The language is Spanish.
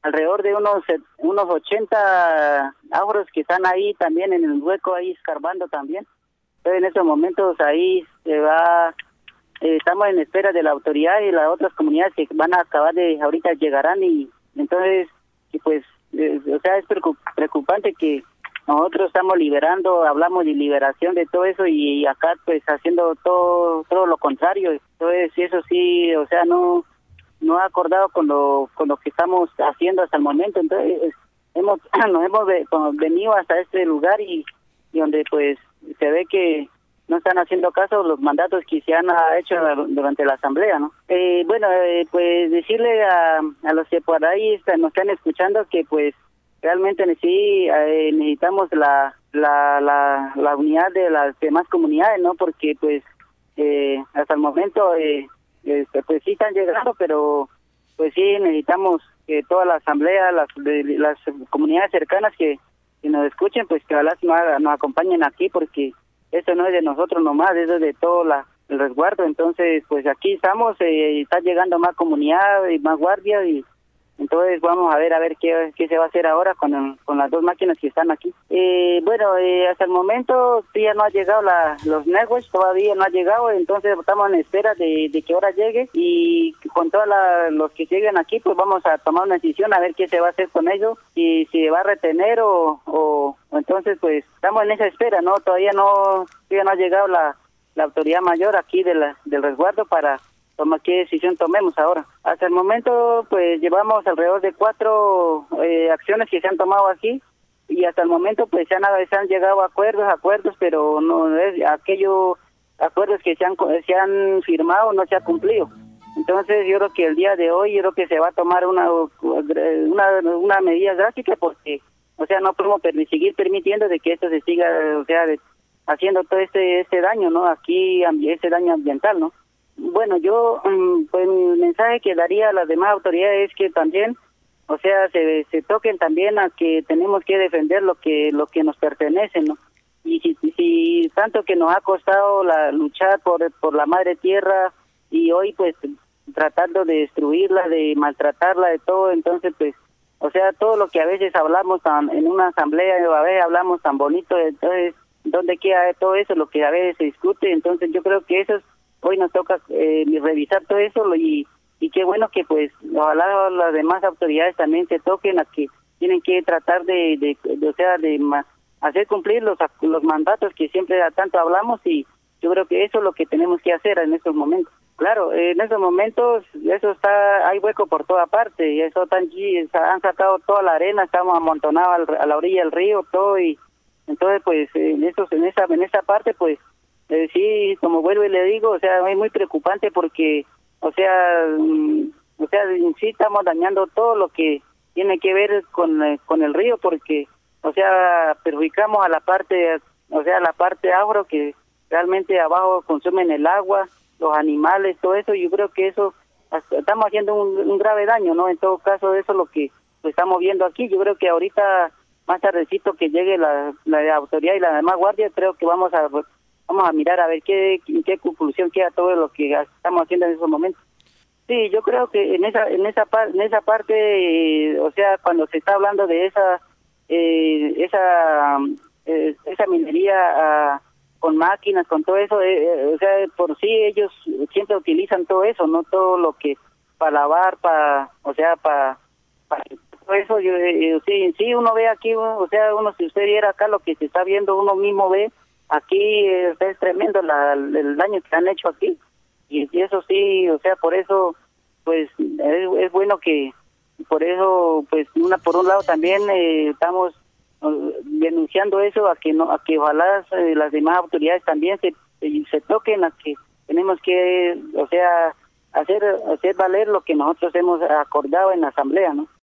alrededor de unos 80 áureos que están ahí también en el hueco, ahí escarbando también. Entonces en estos momentos ahí se va, estamos en espera de la autoridad y las otras comunidades que van a acabar de, ahorita llegarán y entonces, y pues, o sea, es preocupante que nosotros estamos liberando, hablamos de liberación de todo eso y acá pues haciendo todo lo contrario. Entonces eso sí, o sea, no ha acordado con lo que estamos haciendo hasta el momento. Entonces nos hemos venido hasta este lugar y donde pues se ve que no están haciendo caso los mandatos que se han hecho durante la asamblea, ¿no? Pues decirle a los que por ahí nos están escuchando que pues realmente sí necesitamos la unidad de las demás comunidades, ¿no? Porque pues hasta el momento pues sí están llegando, pero pues sí necesitamos que toda la asamblea, las comunidades cercanas que nos escuchen, pues que ojalá nos acompañen aquí, porque esto no es de nosotros nomás, eso es de todo el resguardo. Entonces pues aquí estamos, está llegando más comunidad y más guardias y entonces vamos a ver qué se va a hacer ahora con las dos máquinas que están aquí. Hasta el momento todavía no ha llegado los networks, todavía no ha llegado, entonces estamos en espera de que ahora llegue y con todos los que lleguen aquí pues vamos a tomar una decisión a ver qué se va a hacer con ellos y si se va a retener o entonces pues estamos en esa espera, ¿no? Todavía no ha llegado la autoridad mayor aquí del resguardo para tomar qué decisión tomemos ahora. Hasta el momento pues llevamos alrededor de 4 acciones que se han tomado aquí y hasta el momento pues se han llegado a acuerdos, pero no es aquellos acuerdos que se han firmado no se ha cumplido. Entonces yo creo que el día de hoy se va a tomar una medida drástica porque o sea no podemos seguir permitiendo de que esto se siga haciendo todo este daño, ¿no? Aquí este daño ambiental, ¿no? Bueno, yo, pues mi mensaje que daría a las demás autoridades es que también, o sea, se toquen también a que tenemos que defender lo que nos pertenece, ¿no? Y si tanto que nos ha costado luchar por la madre tierra y hoy pues tratando de destruirla, de maltratarla, de todo, entonces pues, o sea, todo lo que a veces hablamos en una asamblea, a veces hablamos tan bonito, entonces, ¿dónde queda todo eso? Lo que a veces se discute, entonces yo creo que hoy nos toca revisar todo eso y qué bueno que pues ojalá las demás autoridades también se toquen a que tienen que tratar de hacer cumplir los mandatos que siempre tanto hablamos y yo creo que eso es lo que tenemos que hacer en estos momentos. Claro, en estos momentos hay hueco por toda parte y han sacado toda la arena, estamos amontonados a la orilla del río, todo y entonces pues en esa parte pues sí, como vuelvo y le digo, o sea, es muy preocupante porque, o sea, en sí estamos dañando todo lo que tiene que ver con el río porque, o sea, perjudicamos a la parte agro que realmente abajo consumen el agua, los animales, todo eso, yo creo que eso estamos haciendo un grave daño, ¿no? En todo caso, eso es lo que estamos viendo aquí. Yo creo que ahorita, más tardecito que llegue la autoridad y la demás guardia, creo que vamos a mirar a ver qué conclusión queda todo lo que estamos haciendo en esos momentos. Sí, yo creo que en esa parte, o sea, cuando se está hablando de esa minería con máquinas, con todo eso, o sea, por sí ellos siempre utilizan todo eso, no todo lo que para lavar, para todo eso. Sí, uno ve aquí, o sea, si usted viera acá lo que se está viendo, uno mismo ve. Aquí es tremendo el daño que han hecho aquí y eso sí, o sea, por eso pues es bueno que por eso pues por un lado también estamos denunciando eso a que ojalá las demás autoridades también se toquen a que tenemos que, o sea, hacer valer lo que nosotros hemos acordado en la asamblea, ¿no?